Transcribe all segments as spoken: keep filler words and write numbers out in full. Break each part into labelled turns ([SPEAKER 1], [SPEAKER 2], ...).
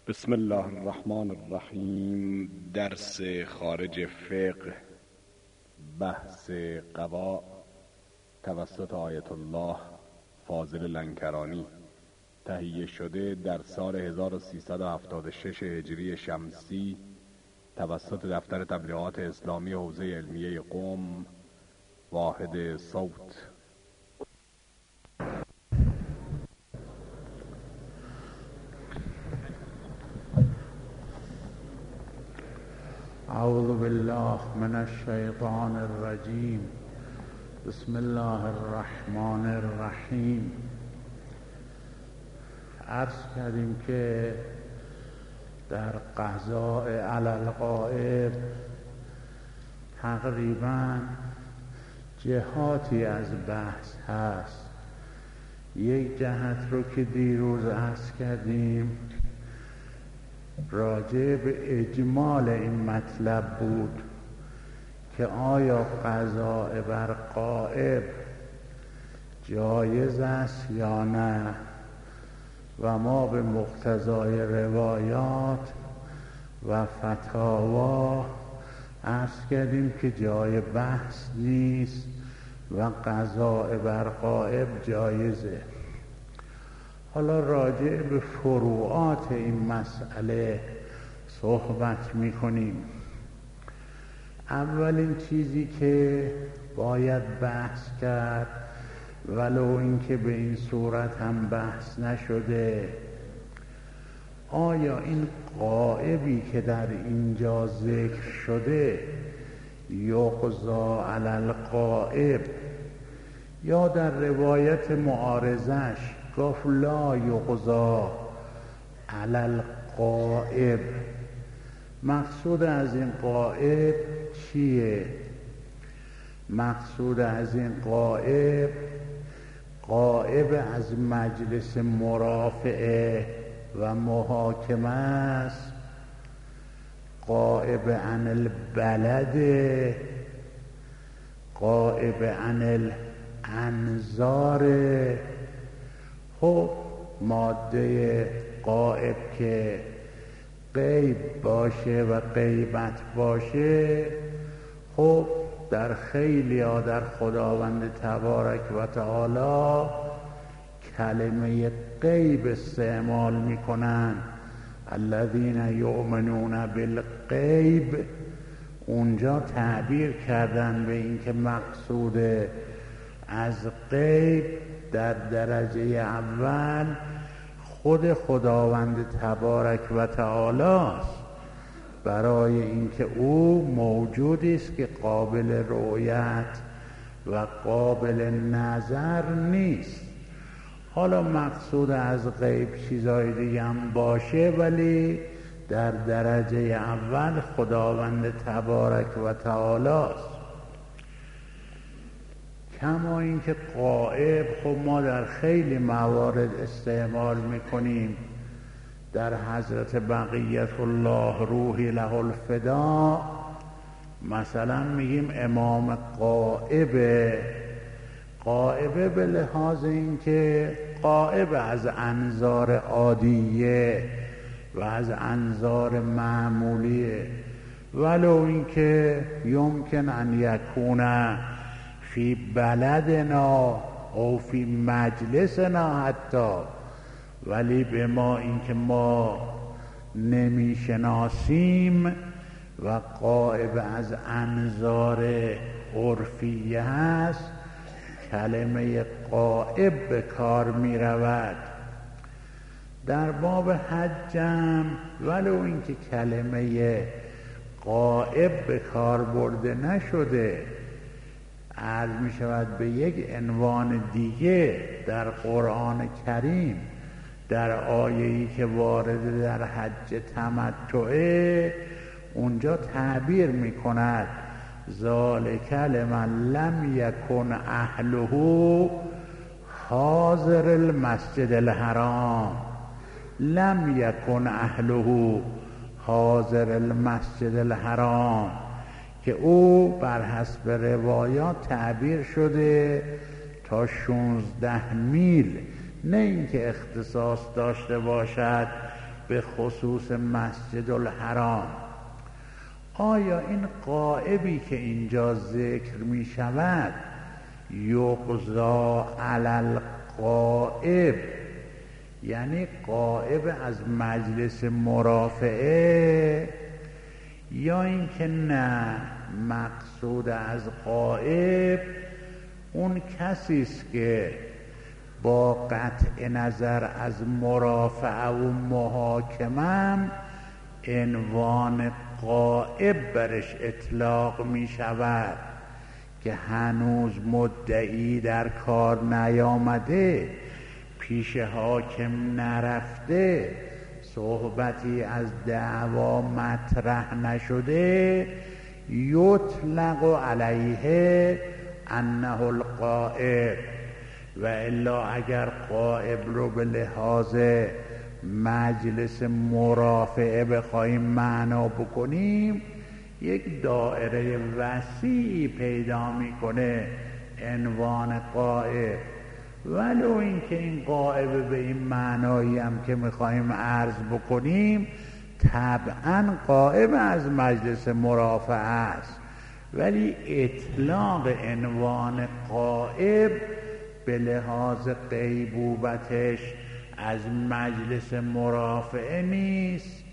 [SPEAKER 1] بسم الله الرحمن الرحیم. درس خارج فقه، بحث قضا توسط آیت الله فاضل لنکرانی، تهیه شده در سال هزار و سیصد و هفتاد و شش هجری شمسی توسط دفتر تبلیغات اسلامی حوزه علمیه قم، واحد صوت.
[SPEAKER 2] اعوذ بالله من الشیطان الرجیم. بسم الله الرحمن الرحیم. عرض کردیم که در قضاء علی الغائب تقریباً جهاتی از بحث هست. یک جهت رو که دیروز عرض کردیم راجع به اجمال این مطلب بود که آیا قضاء بر غائب جایز است یا نه، و ما به مقتضای روایات و فتاوا عرض کردیم که جای بحث نیست و قضاء بر غائب جایزه. حالا راجع به فروعات این مسئله صحبت می‌کنیم. اولین چیزی که باید بحث کرد، ولو اینکه به این صورت هم بحث نشده، آیا این غائبی که در اینجا ذکر شده یقضا علی الغائب، یا در روایت معارضش گفت لا یقضا علی الغائب، مقصود از این غائب چیه؟ مقصود از این غائب غائب از مجلس مرافعه و محاکمه است، غائب عن البلد، غائب عن الانظار. خب ماده غائب که غیب باشه و غیبت باشه، خب در خیلی ها در خداوند تبارک و تعالی کلمه غیب استعمال میکنن. الذین یؤمنون بالغیب، اونجا تعبیر کردن به این که مقصود از غیب در درجه اول خود خداوند تبارک و تعالی است، برای اینکه او موجودی است که قابل رؤیت و قابل نظر نیست. حالا مقصود از غیب چیزای دیگه هم باشه، ولی در درجه اول خداوند تبارک و تعالی است. کما اینکه غائب خب ما در خیلی موارد استعمال میکنیم. در حضرت بقیت الله روحی له الفدا مثلا میگیم امام غائبه. غائبه به لحاظ اینکه غائب از انظار عادیه و از انظار معمولیه، ولو اینکه یمکن ان یکونه فی بلدنا او فی مجلسنا حتی، ولی به ما اینکه ما نمیشناسیم و غائب از انظار عرفیه هست، کلمه غائب به کار می رود. در باب حجم ولو اینکه کلمه غائب به کار برده نشده، عرض می شود به یک عنوان دیگه در قرآن کریم، در آیه‌ای که وارد در حج تمتعه، اونجا تعبیر می کند ذالک لمن لم یکن اهله حاضر المسجد الحرام. لم یکن اهله حاضر المسجد الحرام که او بر حسب روایات تعبیر شده تا شانزده میل، نه اینکه اختصاص داشته باشد به خصوص مسجد الحرام. آیا این غائبی که اینجا ذکر می شود یقضا علی الغائب، یعنی غائب از مجلس مرافعه، یا اینکه نه مقصود از غائب اون کسی است که با قطع نظر از مرافعه و محاکمه عنوان غائب برش اطلاق می شود که هنوز مدعی در کار نیامده، پیش حاکم نرفته، صحبتی از دعوا مطرح نشده، یطلق علیه انه الغائب. و الا اگر غائب رو به لحاظ مجلس مرافعه بخواهیم معنا بکنیم، یک دایره وسیعی پیدا میکنه عنوان غائب، ولو اینکه این غائب به این معنایی هم که میخواهیم عرض بکنیم طبعا غائب از مجلس مرافعه است، ولی اطلاق عنوان غائب به لحاظ غیبوبتش از مجلس مرافعه نیست.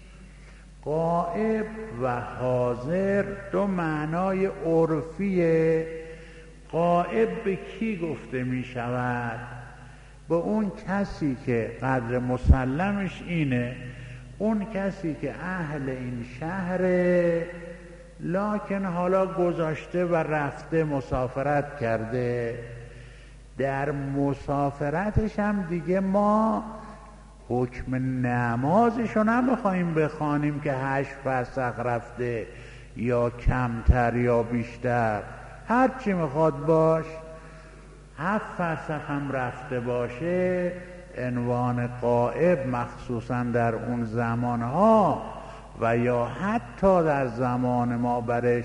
[SPEAKER 2] غائب و حاضر دو معنای عرفیه. غائب به کی گفته می شود؟ به اون کسی که قدر مسلمش اینه، اون کسی که اهل این شهره لکن حالا گذاشته و رفته مسافرت کرده، در مسافرتش هم دیگه ما حکم نمازشو نمیخوایم بخوانیم که هشت فسق رفته یا کمتر یا بیشتر، هرچی میخواد باش، هفت فسق هم رفته باشه عنوان غائب، مخصوصا در اون زمانها و یا حتی در زمان ما برش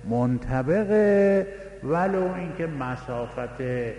[SPEAKER 2] منطبقه، ولو اینکه مسافت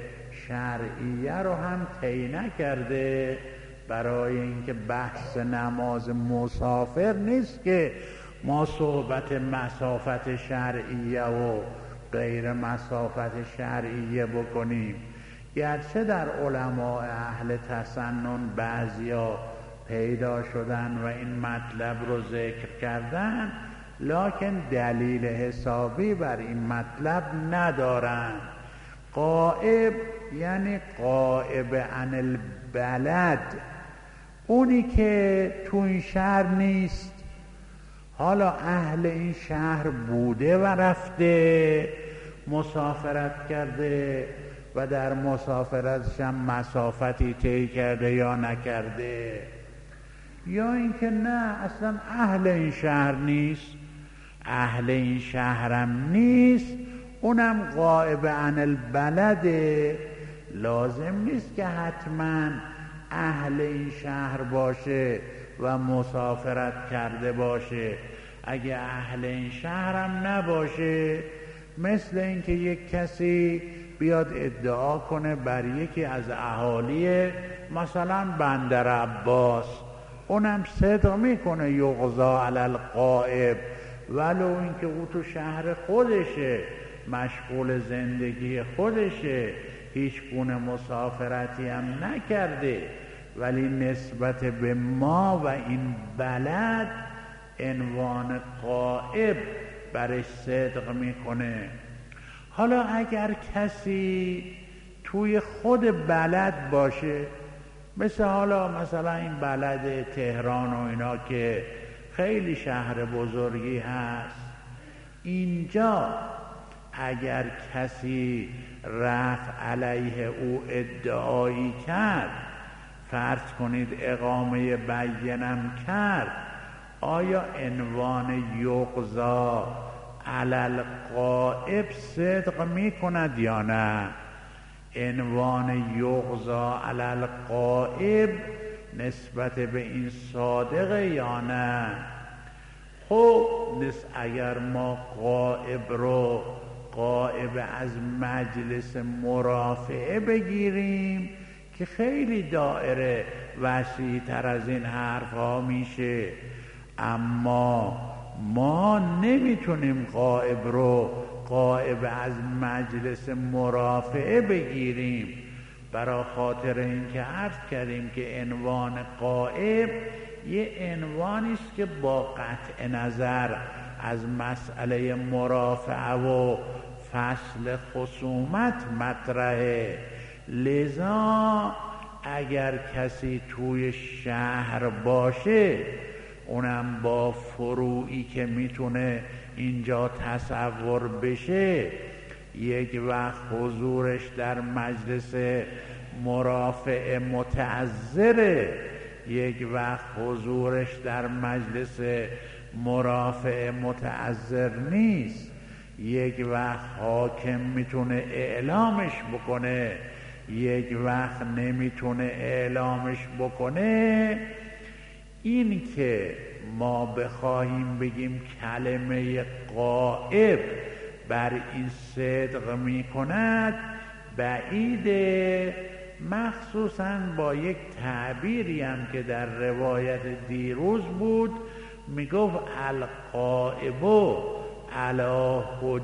[SPEAKER 2] شرعیه رو هم طی نکرده. برای اینکه بحث نماز مسافر نیست که ما صحبت مسافت شرعیه و غیر مسافت شرعیه بکنیم، گرچه در علماء اهل تسنن بعضیا پیدا شدن و این مطلب رو ذکر کردن، لکن دلیل حسابی بر این مطلب ندارن. غائب یعنی غائب عن البلد، اونی که تو این شهر نیست، حالا اهل این شهر بوده و رفته مسافرت کرده و در مسافرتش هم مسافتی طی کرده یا نکرده، یا اینکه نه اصلا اهل این شهر نیست، اهل این شهرم نیست، اونم غائب عن البلده. لازم نیست که حتما اهل این شهر باشه و مسافرت کرده باشه. اگه اهل این شهرم نباشه، مثل اینکه یک کسی بیاد ادعا کنه بر یکی از اهالی مثلا بندر عباس، اونم صدق میکنه یغضا علی الغائب، ولو اینکه او تو شهر خودشه، مشغول زندگی خودشه، هیچ گونه مسافرتی هم نکرده، ولی نسبت به ما و این بلد عنوان غائب برش صدق میکنه. حالا اگر کسی توی خود بلد باشه، مثل حالا مثلا این بلد تهران و اینا که خیلی شهر بزرگی هست، اینجا اگر کسی رفت علیه او ادعایی کرد، فرض کنید اقامه بینم کرد، آیا عنوان یغضا علی الغائب صدق می کند یا نه؟ عنوان یغضا علی الغائب نسبت به این صادقه یا نه؟ خب نس اگر ما غائب رو غائب از مجلس مرافعه بگیریم که خیلی دایره وسیع تر از این حرف ها میشه. اما ما نمیتونیم غائب رو غائب از مجلس مرافعه بگیریم، برای خاطر اینکه عرض کردیم که عنوان غائب یه عنوانی است که با قطع نظر از مسئله مرافعه و فصل خصومت مطرحه. لذا اگر کسی توی شهر باشه، اونم با فروعی که میتونه اینجا تصور بشه، یک وقت حضورش در مجلس مرافع متعذره، یک وقت حضورش در مجلس مرافع متعذر نیست، یک وقت حاکم میتونه اعلامش بکنه، یک وقت نمیتونه اعلامش بکنه. این که ما بخواهیم بگیم کلمه غائب بر این صدق می کند بعیده، مخصوصاً با یک تعبیری هم که در روایت دیروز بود، می گفت الغائب علی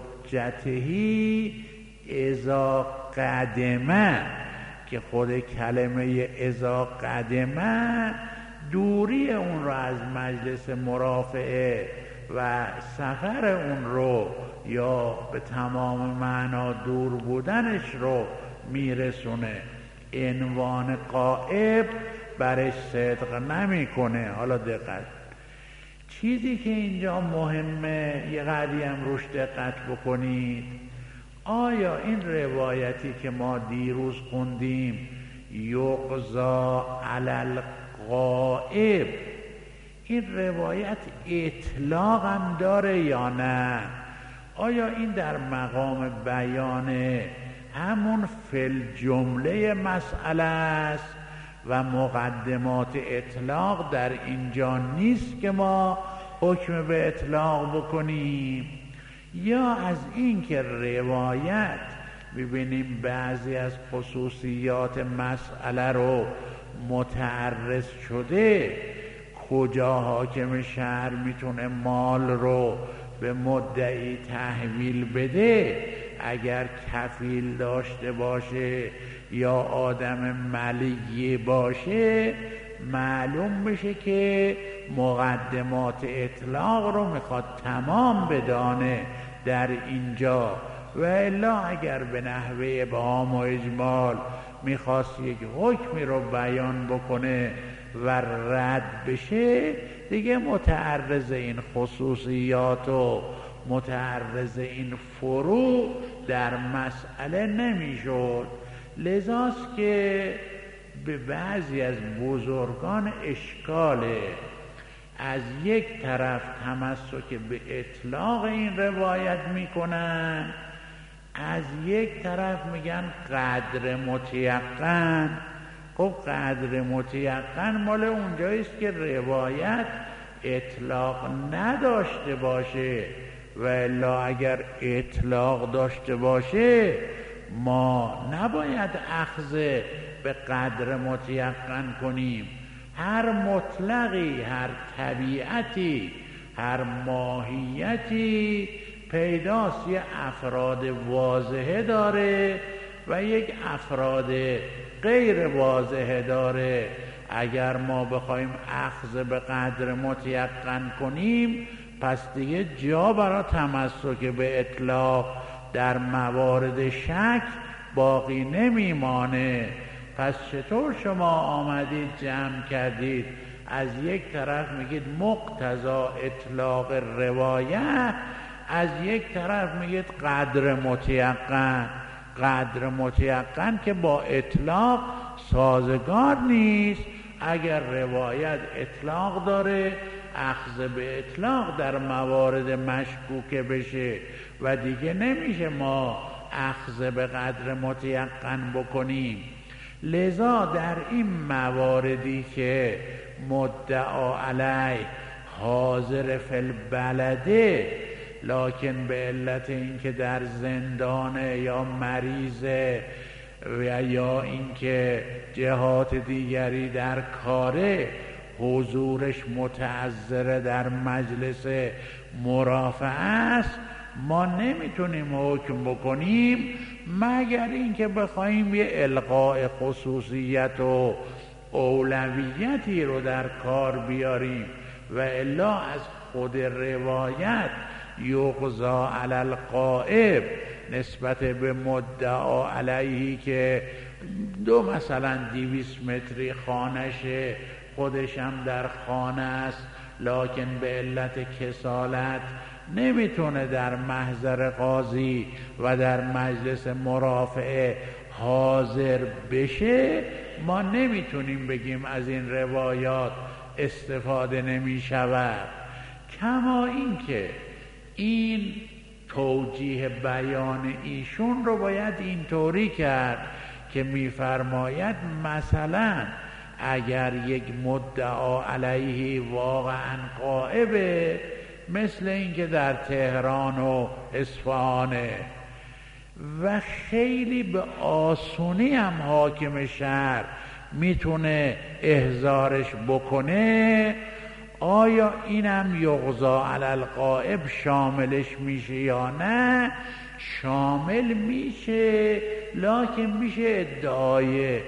[SPEAKER 2] حجته اذا قدمه، که خود کلمه اذا قدمه دوری اون رو از مجلس مرافعه و سفر اون رو یا به تمام معنا دور بودنش رو میرسونه. عنوان غائب برش صدق نمیکنه. حالا دقت، چیزی که اینجا مهمه یه قدری هم روش دقت بکنید، آیا این روایتی که ما دیروز خوندیم یقضا علی الغائب، این روایت اطلاق هم داره یا نه؟ آیا این در مقام بیان همون فل جمله مسئله است و مقدمات اطلاق در اینجا نیست که ما حکم به اطلاق بکنیم، یا از این که روایت ببینیم بعضی از خصوصیات مسئله رو متعرض شده، کجا حاکم شهر میتونه مال رو به مدعی تحویل بده، اگر کفیل داشته باشه یا آدم ملیه باشه، معلوم بشه که مقدمات اطلاق رو میخواد تمام بدانه در اینجا. و الا اگر به نحوه ابهام و اجمال میخواست یک حکمی رو بیان بکنه و رد بشه، دیگه متعرض این خصوصیات و متعرض این فروع در مسئله نمیشد. لذاست که به بعضی از بزرگان اشکاله، از یک طرف تمسک به اطلاق این روایت میکنن، از یک طرف میگن قدر متیقن. خب قدر متیقن مال اونجاییست که روایت اطلاق نداشته باشه، و الا اگر اطلاق داشته باشه ما نباید اخذ به قدر متیقن کنیم. هر مطلقی، هر طبیعتی، هر ماهیتی پیداست یه افراد واضحه داره و یک افراد غیر واضحه داره. اگر ما بخوایم اخذ به قدر متیقن کنیم، پس دیگه جا برای تمسک به اطلاق در موارد شک باقی نمیمانه. پس چطور شما آمدید جمع کردید، از یک طرف میگید مقتضا اطلاق روایت، از یک طرف میگید قدر متیقن. قدر متیقن که با اطلاق سازگار نیست. اگر روایت اطلاق داره، اخذ به اطلاق در موارد مشکوکه بشه و دیگه نمیشه ما اخذ به قدر متیقن بکنیم. لذا در این مواردی که مدعا علیه حاضر فی البلده، لکن به علت اینکه در زندانه یا مریضه و یا اینکه جهات دیگری در کاره حضورش متعذر در مجلس مرافعه است، ما نمیتونیم حکم بکنیم مگر اینکه بخوایم یه القاء خصوصیت و اولویتی رو در کار بیاریم، و الا از خود روایت یغزا علی الغائب نسبت به مدعا علیهی که دو مثلا دیویس متری خانشه، خودش هم در خانه است لکن به علت کسالت نمیتونه در محضر قاضی و در مجلس مرافعه حاضر بشه، ما نمیتونیم بگیم از این روایات استفاده نمی شود. کما اینکه این توجیه بیان ایشون رو باید اینطوری کرد که میفرماید مثلا اگر یک مدعا علیه واقعا غائبه، مثل اینکه در تهران و اصفهانه و خیلی به آسونی هم حاکم شهر میتونه احضارش بکنه، آیا اینم یغزا علی الغائب شاملش میشه یا نه؟ شامل میشه، لکن میشه ادعای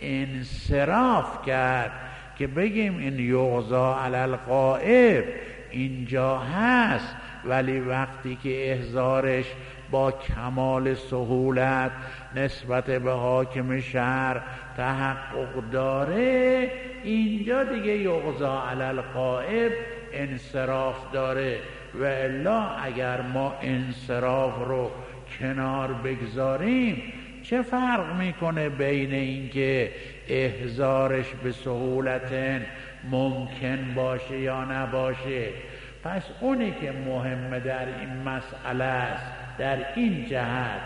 [SPEAKER 2] انصراف کرد که بگیم این یغزا علی الغائب اینجا هست، ولی وقتی که احضارش با کمال سهولت نسبت به حاکم شهر تحقق داره، اینجا دیگه یغزا علی الغائب انصراف داره. و الا اگر ما انصراف رو کنار بگذاریم، چه فرق میکنه بین اینکه احضارش به سهولت ممکن باشه یا نباشه؟ پس اونی که مهمه در این مسئله است در این جهت،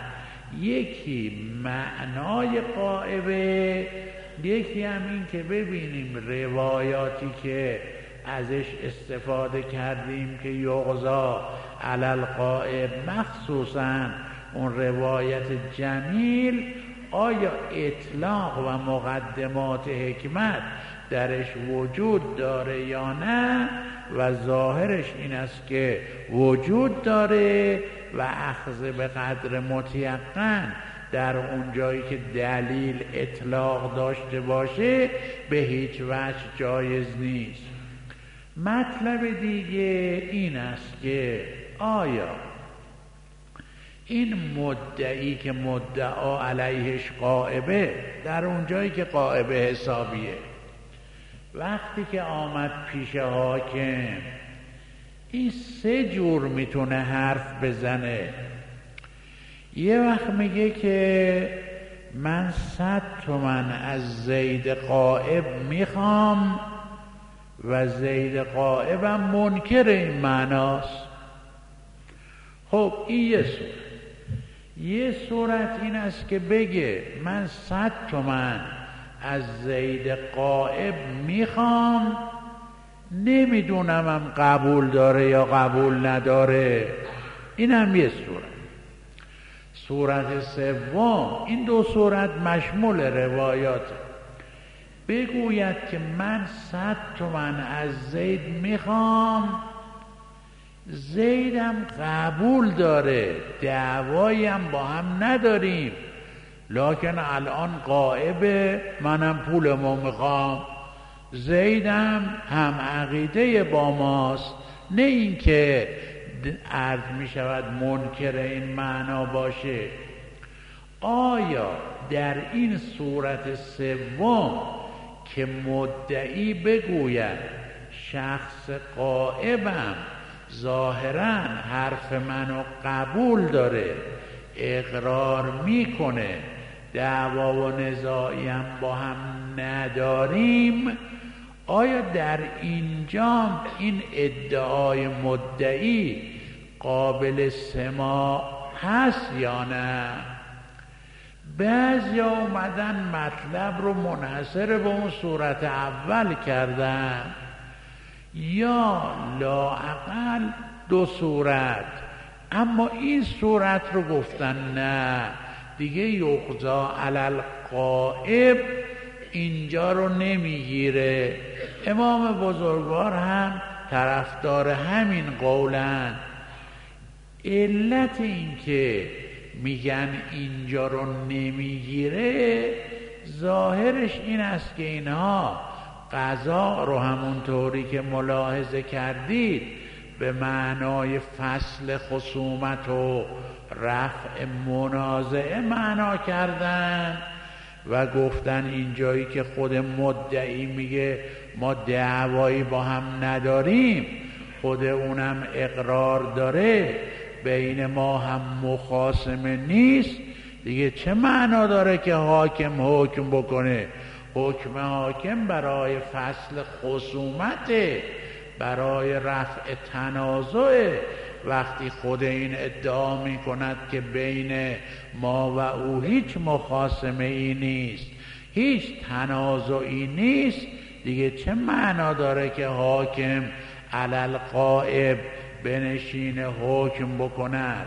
[SPEAKER 2] یکی معنای غائبه، یکی هم این که ببینیم روایاتی که ازش استفاده کردیم که یغزا علی الغائب، مخصوصا اون روایت جمیل، آیا اطلاق و مقدمات حکمت درش وجود داره یا نه؟ و ظاهرش این است که وجود داره و اخذ به قدر متیقن در اون جایی که دلیل اطلاق داشته باشه به هیچ وجه جایز نیست. مطلب دیگه این است که آیا این مدعی که مدعا علیهش غائبه، در اون جایی که غائبه حسابیه، وقتی که آمد پیش حاکم، این سه جور میتونه حرف بزنه. یه وقت میگه که من صد تومن از زید غائب میخوام و زید غائبم منکر این معناست. خب این یه صورت. یه صورت این است که بگه من صد تومن از زید غائب میخوام، نمیدونمم قبول داره یا قبول نداره. این هم یه صورت. صورت سوم، این دو صورت مشمول روایات، بگوید که من صد تومن از زید میخوام، زیدم قبول داره، دعوایی هم با هم نداریم، لکن الان غائبه، منم پولمو میخوام، زیدم هم عقیده با ماست، نه این که عرض میشود منکر این معنا باشه. آیا در این صورت سوم که مدعی بگوید شخص غائبم ظاهراً حرف منو قبول داره، اقرار میکنه، دعوا و نزاعی هم با هم نداریم، آیا در اینجا این ادعای مدعی قابل سماع هست یا نه؟ بعضی اومدن مطلب رو منحصر به اون صورت اول کردن، یا لااقل دو صورت، اما این صورت رو گفتن نه، دیگه یقضا علی الغائب اینجا رو نمیگیره. امام بزرگوار هم طرفدار همین قولن. علت این که میگن اینجا رو نمیگیره ظاهرش این است که اینها قضا رو همونطوری که ملاحظه کردید به معنای فصل خصومت و رفع منازعه معنا کردن و گفتن اینجایی که خود مدعی میگه ما دعوایی با هم نداریم، خود اونم اقرار داره بین ما هم مخاصمه نیست، دیگه چه معنا داره که حاکم حکم بکنه؟ حکم حاکم برای فصل خصومته، برای رفع تنازع. وقتی خود این ادعا می کند که بین ما و او هیچ مخاصمه ای نیست، هیچ تنازعی نیست، دیگه چه معنا داره که حاکم علی الغائب بنشین حکم بکند؟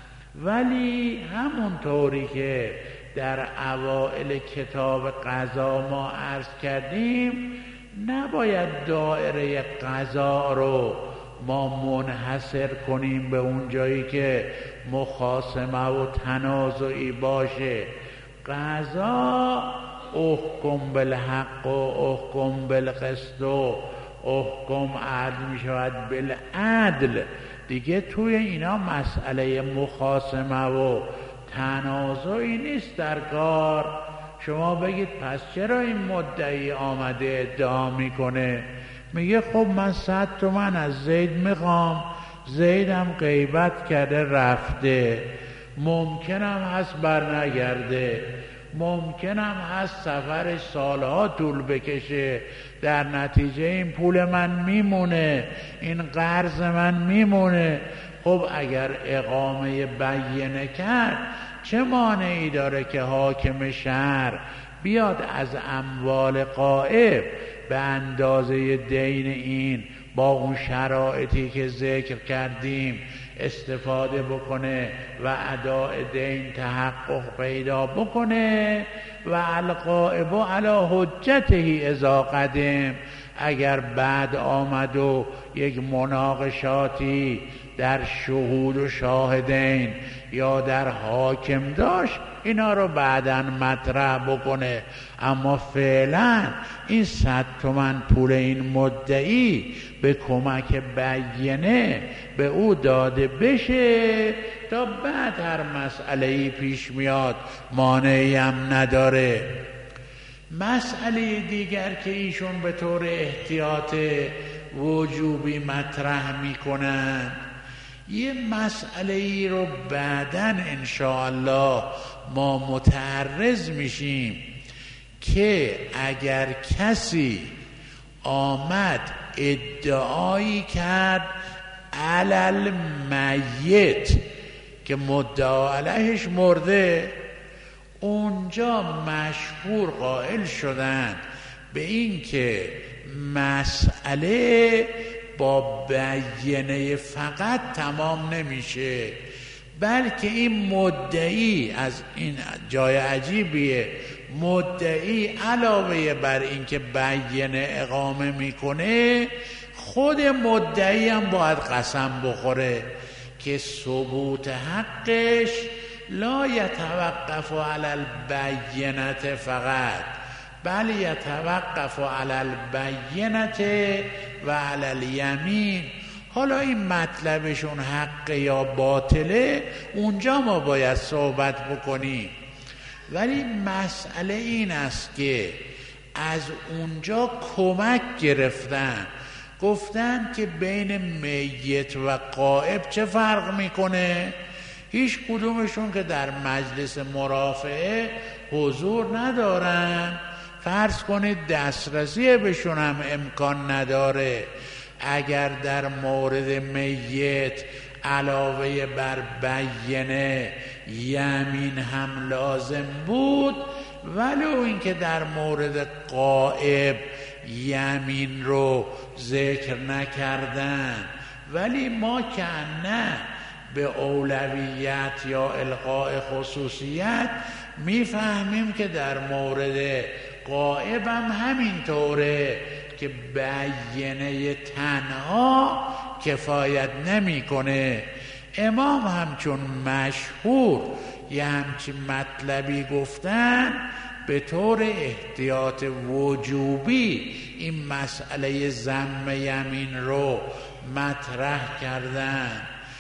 [SPEAKER 2] ولی همونطوری که در اوائل کتاب قضا ما عرض کردیم، نباید دایره قضا رو ما منحصر کنیم به اون جایی که مخاصمه و تنازعی باشه. قضا احکم بالحق و احکم بالقسط و احکم عدل می شود بالعدل. دیگه توی اینا مسئله مخاصمه و تنازعی نیست در کار. شما بگید پس چرا این مدعی آمده ادعا میکنه؟ میگه خب من صد تومن از زید میخوام، زیدم غیبت کرده رفته، ممکنم هست بر نگرده، ممکنم هست سفر سالها طول بکشه، در نتیجه این پول من میمونه، این قرض من میمونه. خب اگر اقامه بینه کرد چه مانعی داره که حاکم شهر بیاد از اموال غائب به اندازه دین این با اون شرایطی که ذکر کردیم استفاده بکنه و اداء دین تحقق پیدا بکنه؟ و الغائب علی حجته اذا قدم. اگر بعد آمد و یک مناقشاتی در شهود و شاهدین یا در حاکم داشت، اینا رو بعداً مطرح بکنه. اما فعلا این صد تومن پول این مدعی به کمک بینه به او داده بشه تا بعد هر مسئله‌ای پیش میاد مانعی هم نداره. مسئله دیگر که ایشون به طور احتیاط وجوبی مطرح میکنن، یه مسئله ای رو بعداً انشاءالله ما متعرض میشیم که اگر کسی آمد ادعایی کرد علل میت که مدعا علیهش مرده، اونجا مشهور قائل شدند به این که مسئله با بیانه فقط تمام نمیشه، بلکه این مدعی، از این جای عجیبیه، مدعی علاوه بر این که بیانه اقامه میکنه، خود مدعی هم باید قسم بخوره که ثبوت حقش لا یتوقف علی البینه فقط، بل یتوقف علی البینه و علی الیمین. حالا این مطلبشون حق یا باطله اونجا ما باید صحبت بکنیم، ولی مسئله این است که از اونجا کمک گرفتن، گفتن که بین میت و غائب چه فرق میکنه؟ هیچ کدومشون که در مجلس مرافعه حضور ندارن، فرض کنید دسترسی بهشون هم امکان نداره. اگر در مورد میت علاوه بر بیانه یمین هم لازم بود، ولو اینکه در مورد غائب یمین رو ذکر نکردن، ولی ما که نه به اولویت یا القاء خصوصیت، میفهمیم که در مورد غائب هم همینطوره که بیانه تنها کفایت نمیکنه. امام همچون مشهور یه همچین مطلبی گفتن، به طور احتیاط وجوبی این مسئله ضم یمین رو مطرح کردن،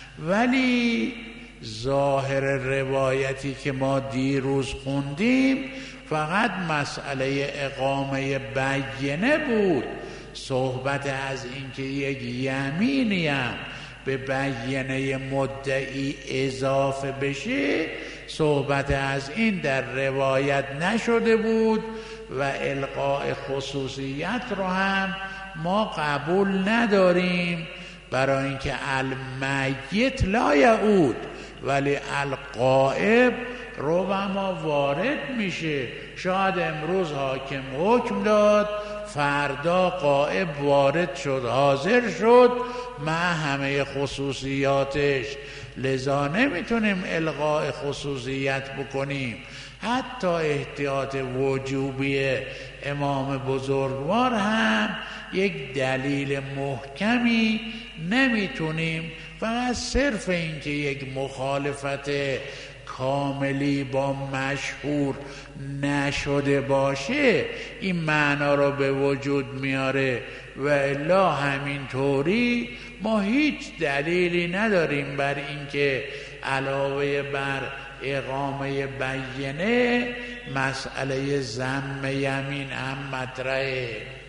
[SPEAKER 2] ولی ظاهر روایتی که ما دیروز خوندیم فقط مسئله اقامه بیانه بود. صحبت از اینکه یک یمینی هم به بیانه مدعی اضافه بشه، صحبت از این در روایت نشده بود و القاء خصوصیت رو هم ما قبول نداریم، برای اینکه المیت لا یعود ولی الغائب رو ما وارد میشه. شاید امروز حاکم حکم داد، فردا غائب وارد شد، حاضر شد مع همه خصوصیاتش، لذا نمیتونیم الغاء خصوصیت بکنیم. حتی احتیاط وجوبی امام بزرگوار هم یک دلیل محکمی نمیتونیم، فقط صرف این که یک مخالفت کاملی با مشهور نشده باشه این معنا رو به وجود میاره، و الا همینطوری ما هیچ دلیلی نداریم بر اینکه علاوه بر اقامه بیانه مسئله ضم یمین هم مطرحه.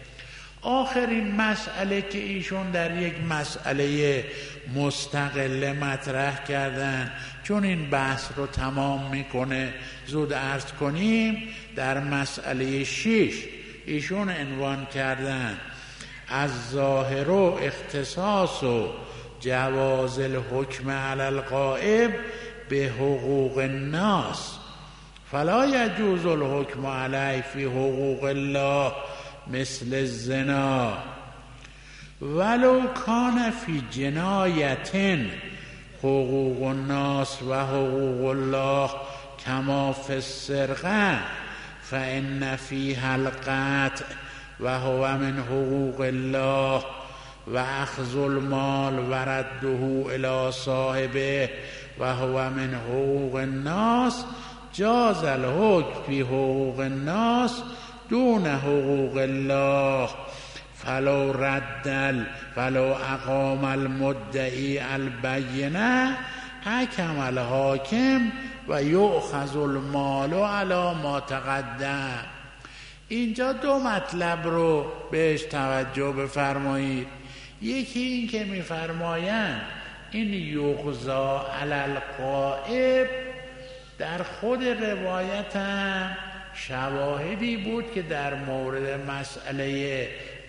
[SPEAKER 2] آخرین مسئله که ایشون در یک مسئله مستقل مطرح کردن، چون این بحث رو تمام میکنه زود عرض کنیم، در مسئله شش ایشون عنوان کردن از ظاهر و اختصاص و جواز الحکم علی الغائب به حقوق الناس فلا یجوز الحکم علیه فی حقوق الله مثل الزنا ولو کان فی جنایت حقوق الناس و حقوق الله کما فی السرقه فان فیها القطع و هو من حقوق الله و اخذ المال و رده الی صاحبه و هو من حقوق الناس جاز الحکم فی حقوق الناس دون حقوق الله فلو رد فلو اقام المدعی البینه حکم الحاکم و یؤخذ المال علی ما تقدم. اینجا دو مطلب رو بهش توجه بفرمایید. یکی این که میفرمایند این یغزا علی الغائب در خود روایت هم شواهدی بود که در مورد مسئله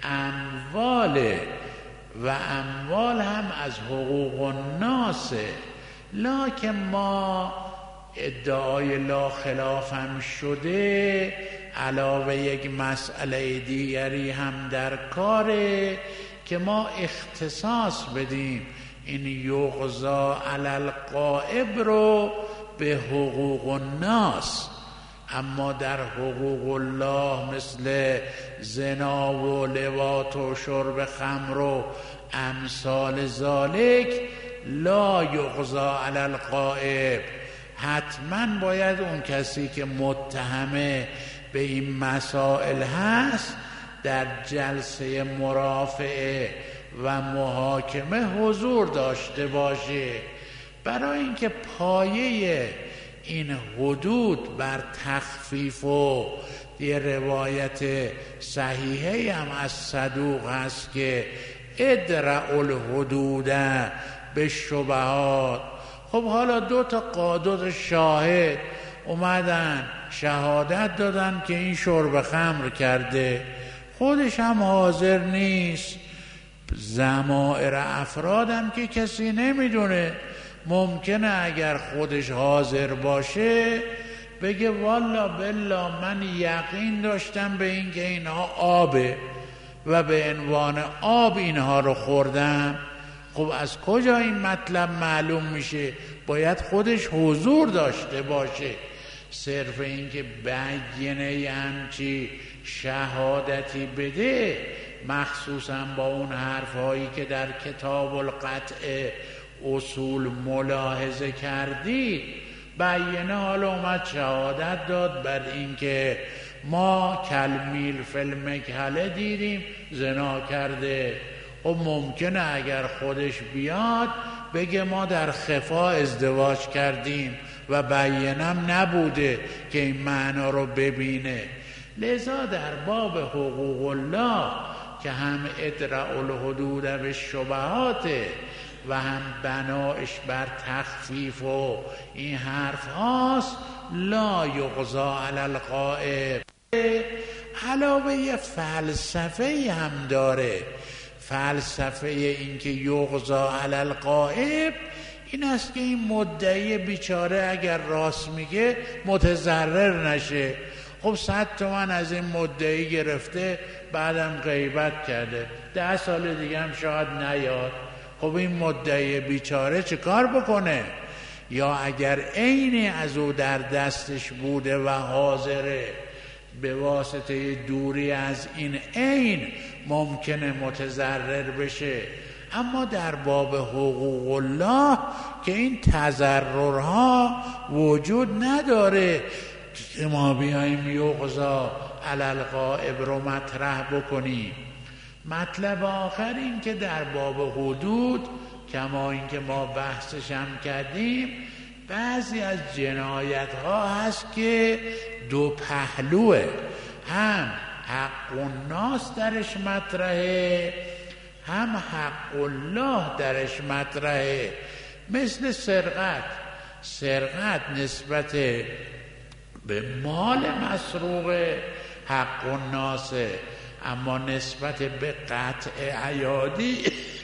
[SPEAKER 2] امواله و اموال هم از حقوق الناسه، لکن ما ادعای لا خلاف هم شده علاوه یک مسئله دیگری هم در کاره که ما اختصاص بدیم این یغزا علی الغائب رو به حقوق الناس، اما در حقوق الله مثل زنا و لواط و شرب خمر و امثال ذالک لا یغزا علی الغائب. حتما باید اون کسی که متهمه به این مسائل هست در جلسه مرافعه و محاکمه حضور داشته باشه، برای اینکه پایه این حدود بر تخفیف و یه روایت صحیحه هم از صدوق هست که ادرع الحدود به شبهات. خب حالا دو تا قاضی شاهد اومدن شهادت دادن که این شرب خمر کرده، خودش هم حاضر نیست، ضمائر افرادم که کسی نمیدونه، ممکنه اگر خودش حاضر باشه بگه والا بالله من یقین داشتم به این که اینها آبه و به عنوان آب اینها رو خوردم. خب از کجا این مطلب معلوم میشه؟ باید خودش حضور داشته باشه. صرف این که بیانه همچی شهادتی بده، مخصوصا با اون حرفهایی که در کتاب القطع اصول ملاحظه کردید، بیانه حالا اومد شهادت داد بر این که ما کلمیل فیلمکهله دیدیم زنا کرده. خب ممکنه اگر خودش بیاد بگه ما در خفا ازدواج کردیم و بیانم نبوده که این معنا رو ببینه. لذا در باب حقوق الله که هم ادرأ الحدود بالشبهات و هم بنایش بر تخفیف و این حرف هاست، لا یقضی علی الغائب. علاوه یه فلسفه هم داره. فلسفه این که یقضی علی الغائب این است که این مدعی بیچاره اگر راست میگه متضرر نشه. خب صد تومن از این مدعی گرفته، بعدم غیبت کرده، ده سال دیگه هم شاید نیاد. خب این مدعی بیچاره چه کار بکنه؟ یا اگر عینی از او در دستش بوده و حاضره، به واسطه دوری از این عین ممکنه متضرر بشه. اما در باب حقوق الله که این تضررها وجود نداره، ما بیاییم یقضا علی الغائب رو مطرح بکنیم. مطلب آخر این که در باب حدود، کما این که ما بحثش هم کردیم، بعضی از جنایت ها هست که دو پهلوه، هم حق الناس درش مطرحه، هم حق الله درش مطرحه. مثل سرقت. سرقت نسبت به مال مسروق حق الناس، اما نسبت به قطع ایادی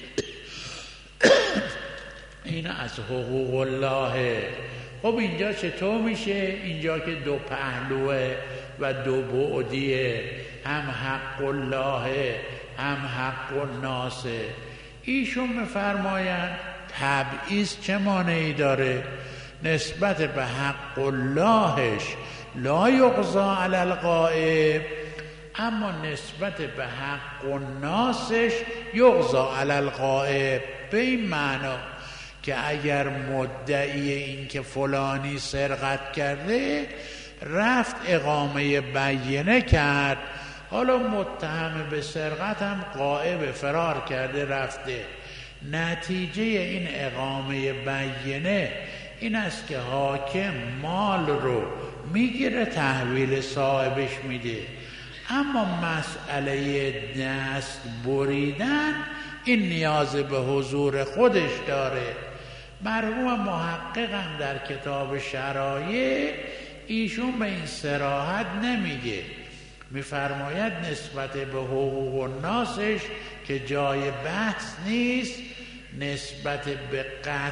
[SPEAKER 2] این از حقوق الله. خب اینجا چطور میشه؟ اینجا که دو پهلوه و دو بعدیه، هم حق الله هم حق الناس. ایشون میفرمایند تبعیض چه مانعی داره؟ نسبت به حق اللهش لا یقضی علی الغائب، اما نسبت به حق الناسش یقضی علی الغائب. به این معنا که اگر مدعی این که فلانی سرقت کرده رفت اقامه بیانه کرد، حالا متهم به سرقت هم غائب، فرار کرده رفته، نتیجه این اقامه بیانه این است که حاکم مال رو میگیره تحویل صاحبش میده. اما مسئله دست بریدن این نیاز به حضور خودش داره. مرحوم محقق هم در کتاب شرایع ایشون به این صراحت نمیگه، میفرماید نسبت به حقوق الناسش که جای بحث نیست، نسبت به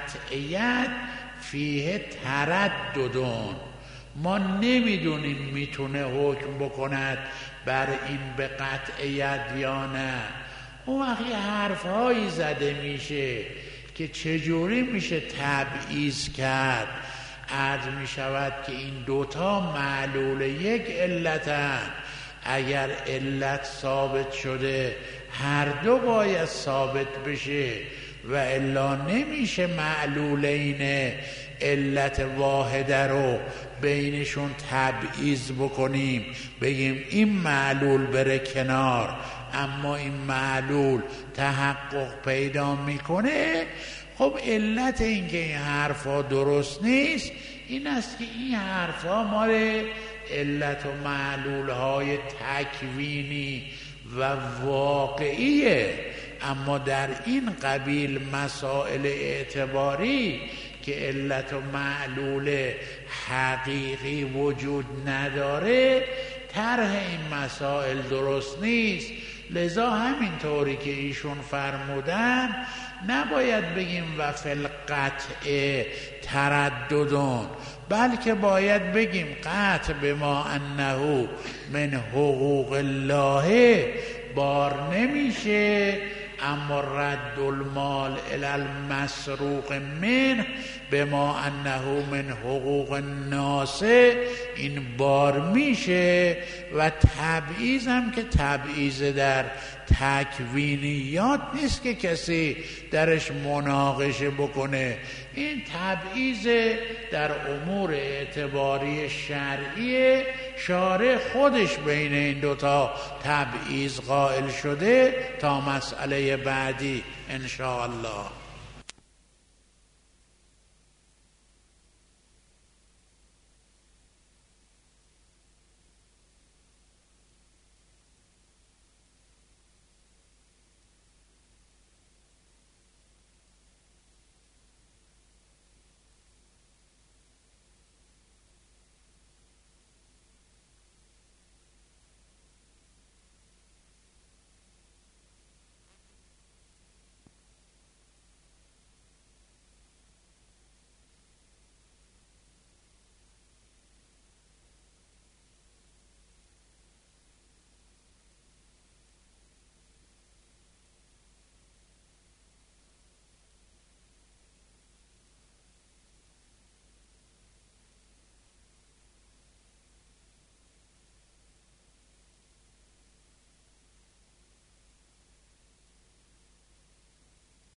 [SPEAKER 2] قطعیت فیه ترددون، ما نمیدونیم میتونه حکم بکند بر این به قطعیت یا نه. اون وقت یه حرفهایی زده میشه که چجوری میشه تبعیض کرد. عرض میشود که این دوتا معلول یک علتن. اگر علت ثابت شده هر دو باید ثابت بشه و الا نمیشه معلولین علت واحده رو بینشون تبعیض بکنیم، بگیم این معلول بره کنار اما این معلول تحقق پیدا میکنه. خب علت این که این حرفا درست نیست این است که این حرفا مال علت و معلول های تکوینی و واقعیه، اما در این قبیل مسائل اعتباری که علت و معلول حقیقی وجود نداره طرح این مسائل درست نیست. لذا همین طوری که ایشون فرمودن نباید بگیم و فی القطع ترددون، بلکه باید بگیم قطع بما انه من حقوق الله بار نمیشه اما رد المال الی المسروق منه بما انه من حقوق الناس این بار میشه. و تبعیض هم که تبعیض در تکوینیات نیست که کسی درش مناقشه بکنه، این تبعیض در امور اعتباری شرعی شارع خودش بین این دوتا تبعیض قائل شده. تا مسئله بعدی ان شاء الله.